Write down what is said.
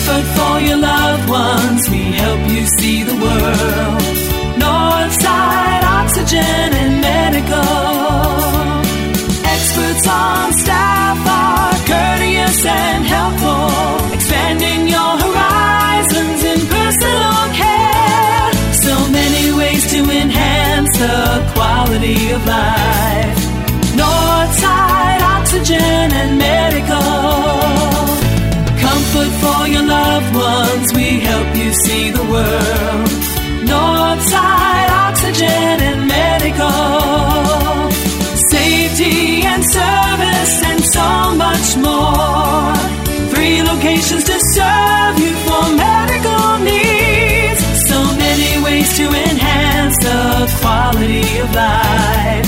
Comfort for your loved ones, we help you see the world. Northside Oxygen and Medical. Experts on staff are courteous and helpful, expanding your horizons in personal care. So many ways to enhance the quality of life. Northside Oxygen and Medical. Comfort for your loved ones, we help you see the world. Northside Oxygen and Medical. Safety and service and so much more. 3 locations to serve you for medical needs. So many ways to enhance the quality of life.